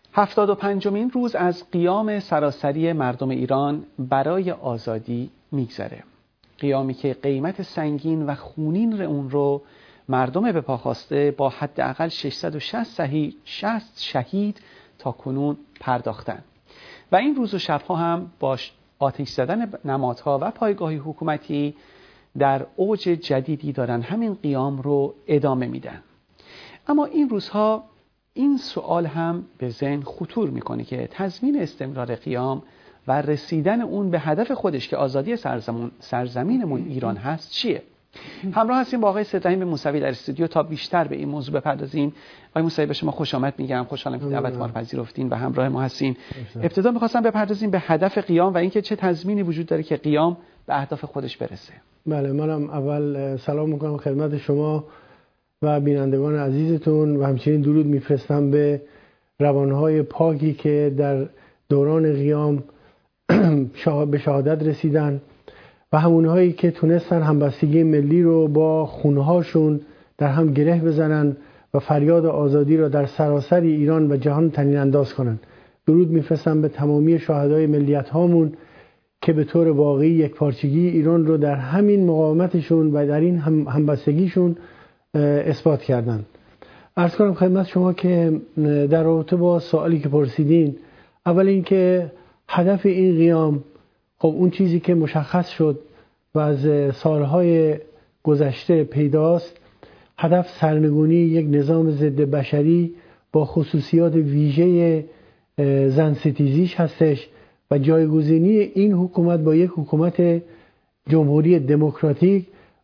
75مین روز از قیام سراسری مردم ایران برای آزادی میگذره. قیامی که قیمت سنگین و خونین اون رو مردم به پا خواسته با حداقل 660 شهید تا کنون پرداختن و این روز و شبها هم با آتش زدن نمادها و پایگاهی حکومتی در اوج جدیدی دارن همین قیام رو ادامه میدن. اما این روزها این سوال هم به ذهن خطور میکنه که تضمین استمرار قیام و رسیدن اون به هدف خودش که آزادی سرزمینمون ایران هست چیه؟ همراه هستیم با آقای سیدرحیم موسوی در استودیو تا بیشتر به این موضوع بپردازیم. آقای موسوی به شما خوش آمد میگم، خوشحالم که دعوت ما رو پذیرفتین و همراه ما هستین. ابتدا می‌خواستم بپردازیم به هدف قیام و اینکه چه تضمینی وجود داره که قیام به اهداف خودش برسه. بله، منم اول سلام میکنم خدمت شما و بینندگان عزیزتون و همچنین درود میفرستم به روانهای پاکی که در دوران قیام به شهادت رسیدن و همونهایی که تونستن همبستگی ملی رو با خونهاشون در هم گره بزنن و فریاد آزادی را در سراسر ایران و جهان طنین انداز کنن. درود میفرستم به تمامی شهدای ملیت هامون که به طور واقعی یکپارچگی ایران رو در همین مقاومتشون و در این همبستگیشون اثبات کردن. عرض کنم خدمت شما که در رابطه با سوالی که پرسیدین، اول اینکه هدف این قیام، خب اون چیزی که مشخص شد و از سالهای گذشته پیداست، هدف سرنگونی یک نظام ضد بشری با خصوصیات ویژه زن ستیزیش هستش و جایگزینی این حکومت با یک حکومت جمهوری دموکراتیک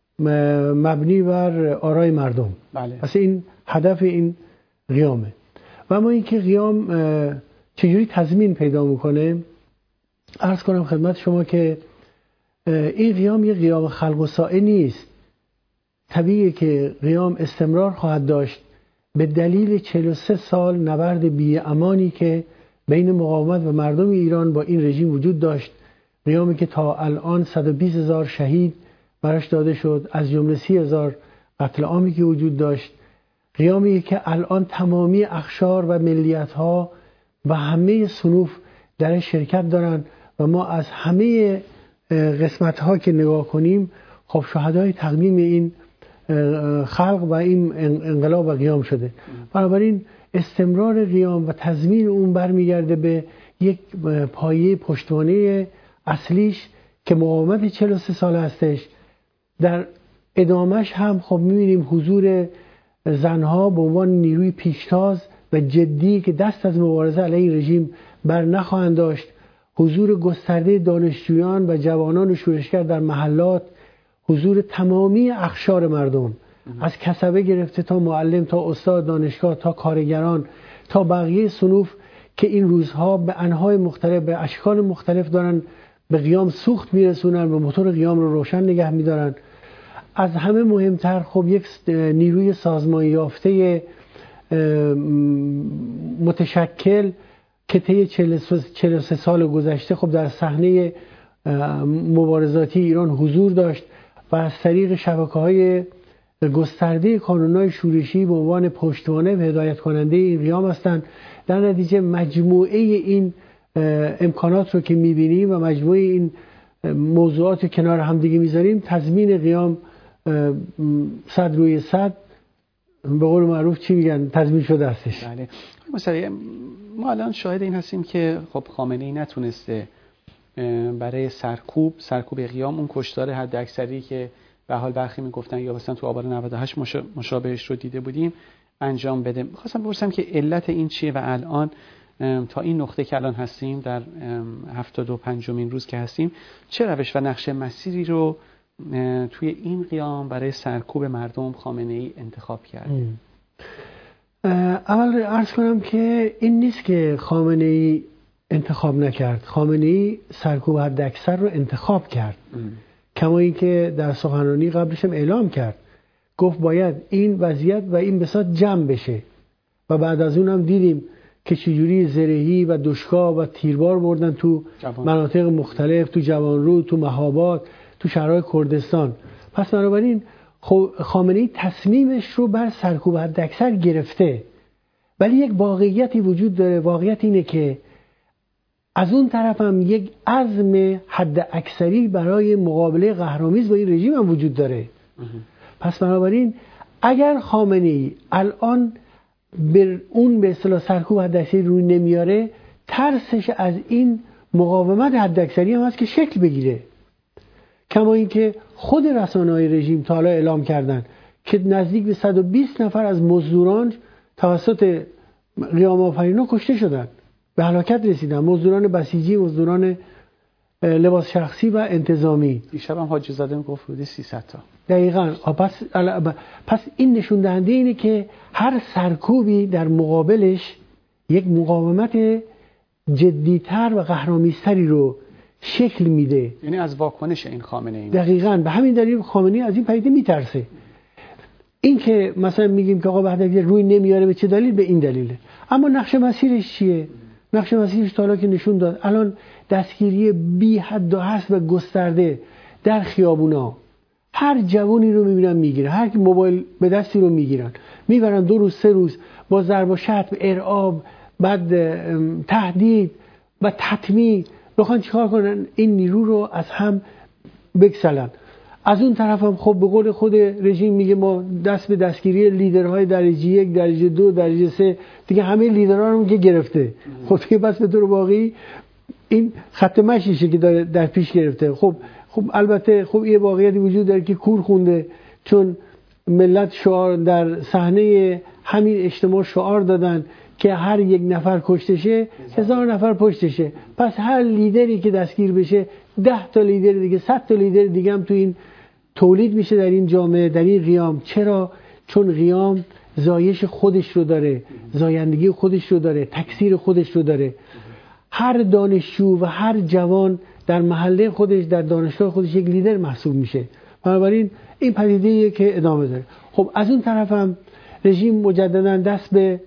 مبنی بر آرای مردم. بله. پس این هدف این قیامه. و اما اینکه قیام چجوری تضمین پیدا میکنه، عرض کنم خدمت شما که این قیام یک قیام خلق و سائه نیست. طبیعیه که قیام استمرار خواهد داشت به دلیل 43 سال نبرد بی‌امانی که بین مقاومت و مردم ایران با این رژیم وجود داشت. قیامی که تا الان 120,000 شهید براش داده شد، از جمله 30,000 قتل عامی که وجود داشت. قیامی که الان تمامی اقشار و ملیت‌ها و همه صنوف در شرکت دارن و ما از همه قسمت‌ها که نگاه کنیم خب شهدای تقدیم این خلق و این انقلاب و قیام شده. بنابراین استمرار قیام و تضمین اون برمیگرده به یک پایه پشتوانه اصلیش که مقاومت 43 سال هستش. در ادامش هم خب می‌بینیم حضور زنها به عنوان نیروی پیشتاز و جدی که دست از مبارزه علیه رژیم بر نخواهند داشت. حضور گسترده دانشجویان و جوانان شورشگر در محلات، حضور تمامی اقشار مردم از کسبه گرفته تا معلم تا استاد دانشگاه تا کارگران تا بقیه صنوف که این روزها به انواع مختلف به اشکال مختلف دارن به قیام سوخت میرسونن و موتور قیام رو روشن نگه میدارن. از همه مهمتر خب یک نیروی سازمان یافته متشکل که طی 43 سال گذشته خب در صحنه مبارزاتی ایران حضور داشت و از طریق شبکه‌های گسترده کانون‌های شورشی به عنوان پشتوانه و هدایت کننده این قیام هستند. در نتیجه مجموعه این امکانات رو که می‌بینیم و مجموعه این موضوعات رو کنار هم دیگه می‌ذاریم، تضمین قیام 100 روی 100 به قول معروف چی میگن تضمین شده هستش. بله. مثلا ما الان شاهد این هستیم که خب خامنه‌ای نتونسته برای سرکوب قیام اون کشتار حد اکثری که به حال برخی میگفتن یا مثلا تو آبان 98 مشابهش رو دیده بودیم انجام بده. می‌خواستم بپرسم که علت این چیه و الان تا این نقطه که الان هستیم در 75مین روز که هستیم چه روش و نقشه مسیری رو توی این قیام برای سرکوب مردم خامنه‌ای انتخاب کرد؟ اول عرض کنم که این نیست که خامنه‌ای انتخاب نکرد. خامنه‌ای سرکوب حداکثر رو انتخاب کرد. کما اینکه در سخنرانی قبلش هم اعلام کرد، گفت باید این وضعیت و این بساط جمع بشه و بعد از اون هم دیدیم که چجوری زرهی و دشکا و تیربار بردن تو مناطق مختلف، تو جوانرود، تو مهاباد، تو شهرهای کردستان. پس بنابراین خامنه‌ای تصمیمش رو بر سرکوب حداکثر گرفته ولی یک واقعیتی وجود داره. واقعیت اینه که از اون طرف هم یک عزم حد اکثری برای مقابله قهرآمیز با این رژیم هم وجود داره. پس بنابراین اگر خامنه‌ای الان به اصطلاح سرکوب حد اکثری روی نمیاره، ترسش از این مقاومت حد اکثری هم هست که شکل بگیره. کما اینکه خود رسانه‌های رژیم تا حالا اعلام کردن که نزدیک به 120 نفر از مزدوران توسط قیام آفرینا کشته شدند، به هلاکت رسیدن. مزدوران بسیجی، مزدوران لباس شخصی و انتظامی. دیشب هم حاجی زاده میگفت حدود 300 تا. دقیقاً. پس این نشون دهنده اینه که هر سرکوبی در مقابلش یک مقاومت جدی‌تر و قهرآمیزتری رو شکل میده. یعنی از واکنش این خامنه‌ای. دقیقاً. به همین دلیل خامنه‌ای از این پدیده میترسه. این که مثلا میگیم که آقا وحدت روی نمیاره، به چه دلیل؟ به این دلیله. اما نقش مسیرش چیه؟ نقش مسیرش تا حالا که نشون داد. الان دستگیری بی حد و حصر و گسترده در خیابونا، هر جوانی رو میبینن میگیرن، هر کی موبایل به دستی رو میگیرن، میبرن 2 روز 3 روز با ضرب و شتم، ارعاب، بعد تهدید و تطمیع بخوان چیکار کنن؟ این نیرو رو از هم بکسلن. از اون طرف هم خب به قول خود رژیم میگه ما دست به دستگیری لیدرهای درجه 1، درجه 2، درجه 3 دیگه همه لیدرها رو که گرفته. خب دیگه بس به طور واقعی این خط مشیشه که داره در پیش گرفته. خب البته خب یه واقعیتی وجود داره که کور خونده، چون ملت شعار در صحنه همین اجتماع شعار دادن که هر یک نفر کشتشه 1000 نفر پشتشه. پس هر لیدری که دستگیر بشه 10 تا لیدر دیگه، 100 تا لیدر دیگه هم تو این تولید میشه در این جامعه، در این قیام. چرا؟ چون قیام زایش خودش رو داره، زایندگی خودش رو داره، تکثیر خودش رو داره. هر دانشجو و هر جوان در محله خودش، در دانشگاه خودش یک لیدر محسوب میشه. بنابراین این پدیده‌ایه که ادامه داره. خب از اون طرف هم رژیم مجددا دست به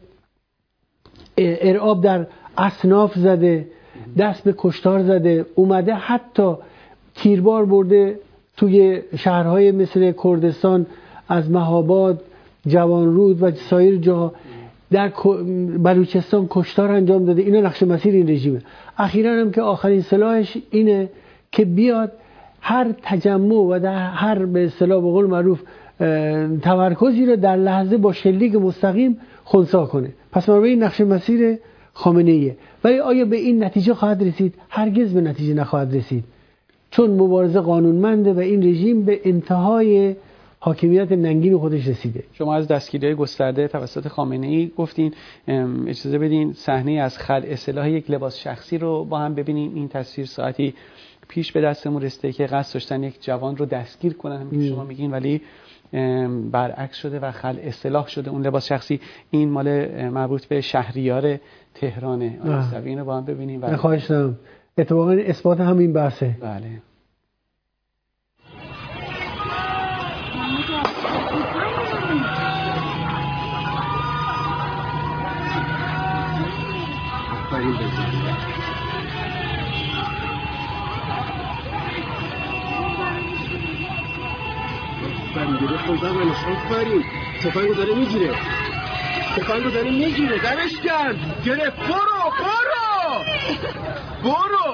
ارعاب در اصناف زده، دست به کشتار زده، اومده حتی تیربار برده توی شهرهای مثل کردستان، از مهاباد، جوانرود و سایر جاها. در بلوچستان کشتار انجام داده. اینا نقش مسیر این رژیمه. اخیراً هم که آخرین سلاحش اینه که بیاد هر تجمع و در هر به اصطلاح به قول معروف تمرکزی رو در لحظه با شلیک مستقیم خنثی کنه. پس بنابراین نقش مسیر خامنه‌ایه. ولی آیا به این نتیجه خواهد رسید؟ هرگز به نتیجه نخواهد رسید، چون مبارزه قانونمنده و این رژیم به انتهای حاکمیت ننگین خودش رسیده. شما از دستگیری‌های گسترده توسط خامنه‌ای گفتین. اجازه بدین صحنه از خلع سلاح یک لباس شخصی رو با هم ببینیم. این تصویر ساعتی پیش به دستمون رسیده که قصد داشتن یک جوان رو دستگیر کنن، همین که شما میگین، ولی برعکس شده و خلع سلاح شده اون لباس شخصی. این مال مربوط به شهریار تهرانه. آقای رو با هم ببینیم. خواهش دارم. اتفاقا اثبات همین بحثه. بله. تفنگو داره میگیره. دمش کرد. گرفت. برو.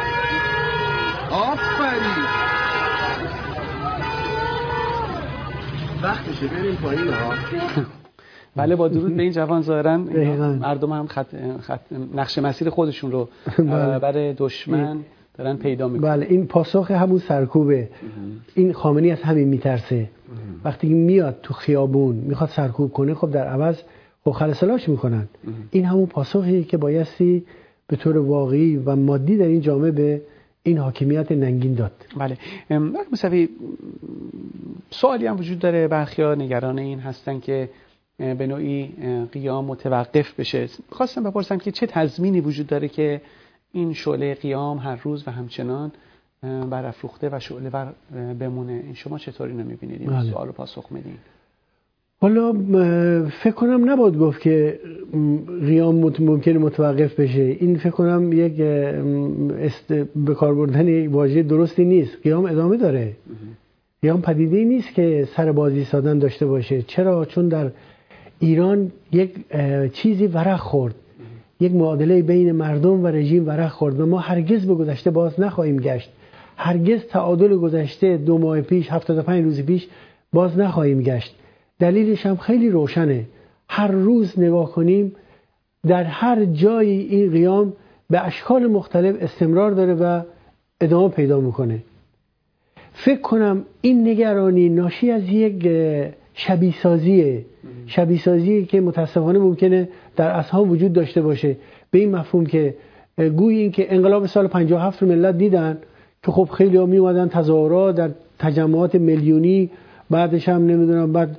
آفرین. وقتشه بریم پایین ها. بله، با درود به این جوان ظاهراً مردم هم نقش مسیر خودشون رو برای دشمن دارن پیدا میکنن. بله، این پاسخ همون سرکوبه. این خامنه‌ای از همین میترسه. وقتی میاد تو خیابون میخواد سرکوب کنه، خب در عوض خب خلع سلاحش میکنن. این همون پاسخیه که بایستی به طور واقعی و مادی در این جامعه به این حاکمیت ننگین داد. بله. مثلا سوالی هم وجود داره، برخی‌ها نگران این هستن که به نوعی قیام متوقف بشه. خواستم بپرسم که چه تضمینی وجود داره که این شعله قیام هر روز و همچنان برافروخته و شعله ور بمونه؟ شما چطور اینو می‌بینید؟ این سوال رو پاسخ میدین؟ حالا فکر کنم نباید گفت که قیام ممکنه متوقف بشه. این فکر کنم یک به کار بردن یک واژه درستی نیست. قیام ادامه داره. قیام پدیده‌ای نیست که سر بازی سادن داشته باشه. چرا؟ چون در ایران یک چیزی ورق خورد، یک معادله بین مردم و رژیم ورق خورد و ما هرگز به گذشته باز نخواهیم گشت. هرگز تعادل گذشته 2 ماه پیش، 75 روز پیش باز نخواهیم گشت. دلیلش هم خیلی روشنه. هر روز نگاه کنیم در هر جایی این قیام به اشکال مختلف استمرار داره و ادامه پیدا میکنه. فکر کنم این نگرانی ناشی از یک شبیه سازیه که متاسفانه ممکنه در اذهان وجود داشته باشه، به این مفهوم که گویی این که انقلاب سال 57 رو ملت دیدن که خب خیلی ها می اومدن تظاهرات در تجمعات میلیونی، بعدش هم نمیدونم بعد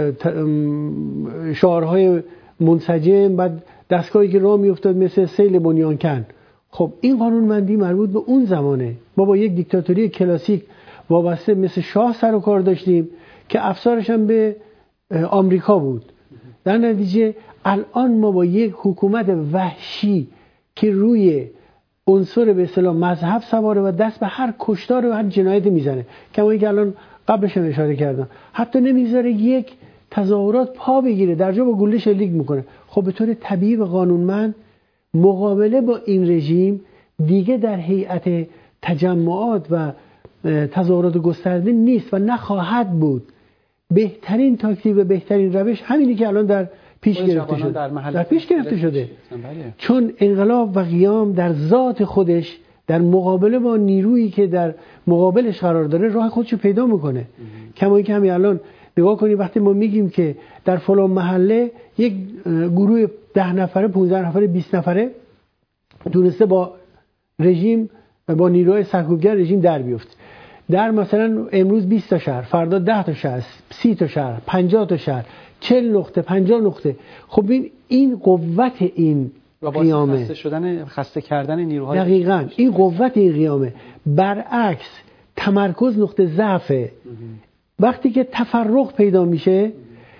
شعارهای منسجم، بعد دستگاهی که راه میافتاد مثل سیل بنیانکن. خب این قانونمندی مربوط به اون زمانه. ما با یک دیکتاتوری کلاسیک وابسته مثل شاه سر و کار داشتیم که افسارش هم به آمریکا بود. در نتیجه الان ما با یک حکومت وحشی که روی عنصر به اصطلاح مذهب سواره و دست به هر کشتار و هر جنایت میزنه، کما اینکه الان قبلش هم اشاره کردم حتی نمیذاره یک تظاهرات پا بگیره، در جا با گلوله شلیک میکنه. خب به طور طبیعی و قانونمند مقابله با این رژیم دیگه در هیئت تجمعات و تظاهرات گسترده نیست و نخواهد بود. بهترین تاکتیک و بهترین روش همینی که الان در پیش گرفته شده، در پیش گرفته شده. چون انقلاب و قیام در ذات خودش در مقابله با نیرویی که در مقابلش قرار داره راه خودشو پیدا میکنه. کما اینکه همین الان نگاه کنید وقتی ما میگیم که در فلان محله یک گروه 10 نفره 15 نفره 20 نفره تونسته با رژیم با نیروهای سرکوبگر رژیم در بیفته، در مثلا امروز 20 تا شهر، فردا 10 تا شهر، 30 تا شهر، 50 تا شهر، 40 نقطه، 50 نقطه. خب این قوت این قیامه، خسته کردن نیروهای دقیقاً این قوت این قیامه. برعکس تمرکز نقطه ضعفه. وقتی که تفرق پیدا میشه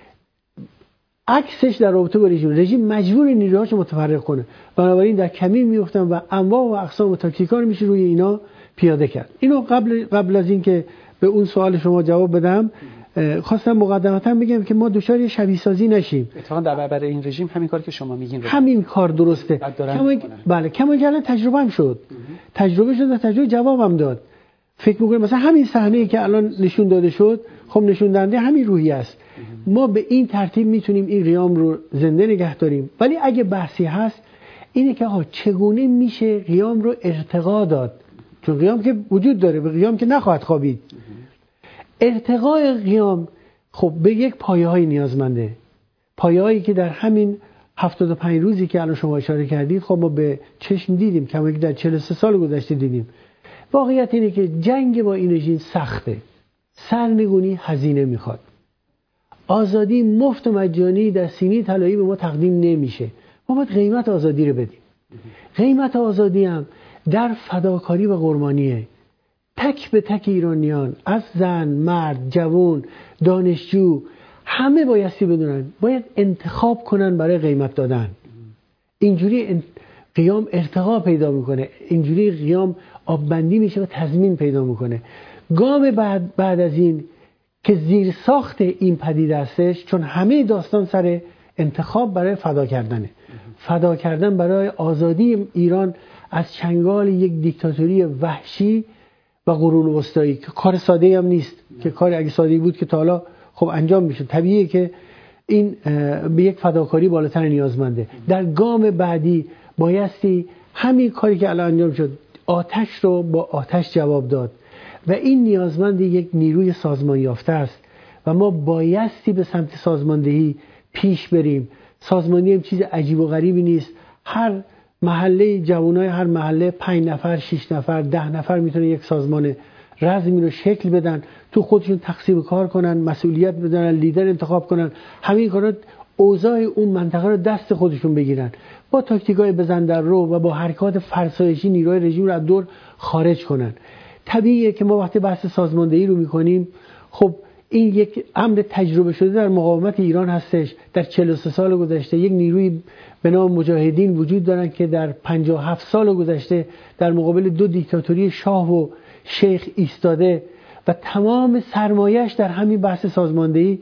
عکسش در رابطه با رژیم مجبور نیروهاشو متفرق کنه، بنابراین در کمین میافتن و انواع و اقسام و تاکتیکا رو میشه روی اینا پیاده کرد. اینو قبل از این که به اون سوال شما جواب بدم خواستم مقدمتا بگم که ما دچار یه شبیه سازی نشیم. اتفاقا در برابر این رژیم همین کاری که شما میگین همین کار درسته. بله کما اینکه تجربه هم شد. تجربه شد و تجربه جوابم داد. فکر می‌کنم مثلا همین صحنه‌ای که الان نشون داده شد خب نشون دهنده همین روحیه است. ما به این ترتیب میتونیم این قیام رو زنده نگه داریم. ولی اگه بحثی هست اینه که چگونه میشه قیام رو ارتقا داد، چون قیام که وجود داره، به قیام که نخواهد خوابید. ارتقای قیام خب به یک پایه‌های نیازمنده، پایه‌هایی که در همین 75 روزی که الان شما اشاره کردید خب ما به چشم دیدیم، کما اینکه در 43 سال گذشته دیدیم. واقعیت اینه که جنگ با این رژیم سخته، سرنگونی هزینه میخواد. آزادی مفت و مجانی در سینی طلایی به ما تقدیم نمیشه. ما باید قیمت آزادی رو بدیم. قیمت آزادی هم در فداکاری و قربانیه. تک به تک ایرانیان، از زن، مرد، جوان، دانشجو، همه بایستی بدونن باید انتخاب کنن برای قیمت دادن. اینجوری قیام ارتقا پیدا میکنه، اینجوری قیام آببندی میشه و تضمین پیدا میکنه. گام بعد از این که زیر ساخت این پدیده هستش، چون همه داستان سر انتخاب برای فدا کردنه، فدا کردن برای آزادی ایران از چنگال یک دیکتاتوری وحشی و قرون وسطایی که کار ساده هم نیست، که کار اگه ساده بود که تا حالا خب انجام میشه. طبیعیه که این به یک فداکاری بالاتر نیازمنده. در گام بعدی بایستی همین کاری که الان انجام شد، آتش رو با آتش جواب داد و این نیازمند یک نیروی سازمان یافته است و ما بایستی به سمت سازماندهی پیش بریم. سازماندهی هم چیز عجیب و غریبی نیست. هر محله، جوانای هر محله 5 نفر، 6 نفر، 10 نفر میتونه یک سازمان رزمی رو شکل بدن، تو خودشون تقسیم کار کنن، مسئولیت بدن، لیدر انتخاب کنن، همین کارا اوضاع اون منطقه رو دست خودشون بگیرن، با تاکتیکای بزن در رو و با حرکات فرسایشی نیروهای رژیم رو از دور خارج کنن. طبیعیه که ما وقتی بحث سازماندهی رو میکنیم خب این یک امر تجربه شده در مقاومت ایران هستش. در 43 سال گذشته یک نیروی به نام مجاهدین وجود دارن که در 57 سال گذشته در مقابل 2 دیکتاتوری شاه و شیخ ایستاده و تمام سرمایه‌اش در همین بحث سازماندهی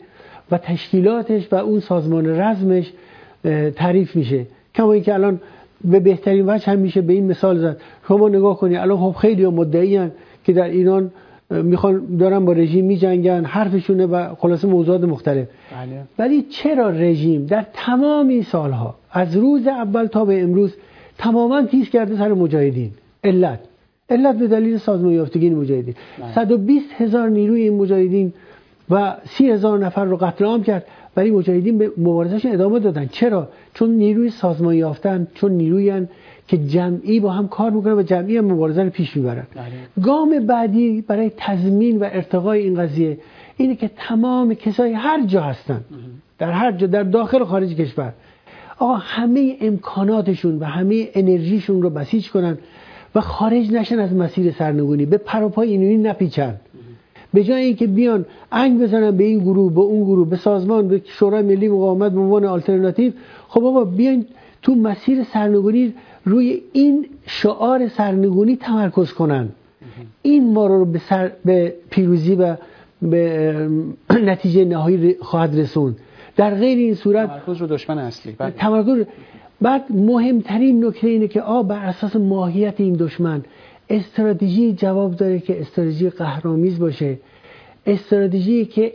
و تشکیلاتش و اون سازمان رزمش تعریف میشه. کما اینکه الان به بهترین وجه هم میشه به این مثال زد. شما نگاه کنید الان خب خیلی مدعیان که در ایران میخوان دارن با رژیم میجنگن، حرفشونه و خلاصه موضوعات مختلف. بله. ولی چرا رژیم در تمام این سالها از روز اول تا به امروز تماما تیز کرده سر مجاهدین؟ علت به دلیل سازمان یافتگی این مجاهدین. 120,000 نیروی این مجاهدین و 30,000 نفر رو قتل عام کرد، ولی مجاهدین به مبارزهشون ادامه دادن. چرا؟ چون نیروی سازمان یافتن، چون نیرویان که جمعی با هم کار میکنن و جمعی هم مبارزه رو پیش میبرن. گام بعدی برای تضمین و ارتقای این قضیه اینه که تمام کسایی هر جا هستن، در هر جا، در داخل و خارج کشور، آقا همه امکاناتشون و همه انرژیشون رو بسیج کنن و خارج نشن از مسیر سرنگونی، به پر و پای اینونی نپیچن. به جای اینکه بیان انگ بزنن به این گروه، به اون گروه، به سازمان، به شورای ملی مقاومت به عنوان آلترناتیو، خب آقا بیاین تو مسیر سرنگونی روی این شعار سرنگونی تمرکز کنن. این ما رو به پیروزی و به نتیجه نهایی خواهد رسوند. در غیر این صورت تمرکز رو دشمن اصلی. تمرکز. بعد مهمترین نکته اینه که بر اساس ماهیت این دشمن استراتژی جواب داره که استراتژی قهرآمیز باشه، استراتژی که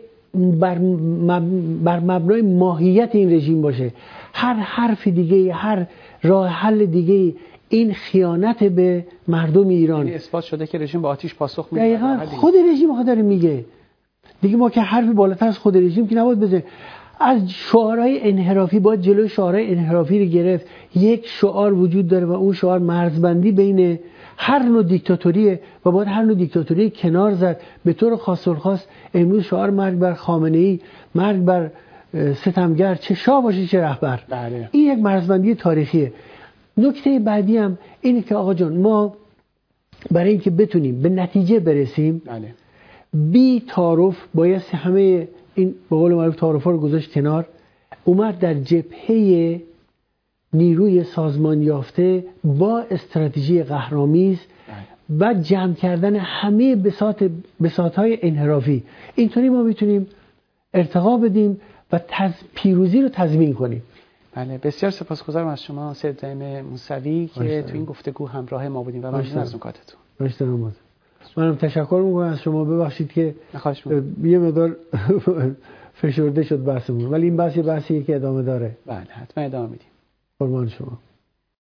بر مبنای ماهیت این رژیم باشه. هر حرف دیگه، هر راه حل دیگه این خیانت به مردم ایران. اثبات شده که رژیم با آتش پاسخ میده. دقیقاً خود رژیم داره میگه دیگه. ما که حرفی بالاتر از خود رژیم که نباید بزنیم. از شعارهای انحرافی باید جلوی شعارهای انحرافی رو گرفت. یک شعار وجود داره و اون شعار مرزبندی بین هر نوع دیکتاتوریه و باید هر نوع دیکتاتوری کنار زد. به طور خاص الخاص امروز شعار مرگ بر خامنه‌ای، مرگ بر ستمگر، چه شاه باشه چه رهبر. بله. این یک مرزبندی تاریخیه. نکته بعدی هم اینه که آقا جان، ما برای اینکه بتونیم به نتیجه برسیم، بله، بی تعارف باید همه این به قول معروف تعارف‌ها رو گذاشت کنار، اومد در جبهه نیروی سازمان یافته با استراتژی قهرآمیز و جمع کردن همه بساط‌های انحرافی. اینطوری ما میتونیم ارتقا بدیم و پیروزی رو تضمین کنیم. بله، بسیار سپاسگزارم از شما سید زعیم موسوی که تو این گفتگو همراه ما بودیم و ممنون از نکاتتون. ممنونم. منم تشکر می‌کنم از شما. ببخشید که یه مقدار فشرده شد بحثمون، ولی این بحثیه که ادامه داره. بله، حتما ادامه میدیم. قربان شما.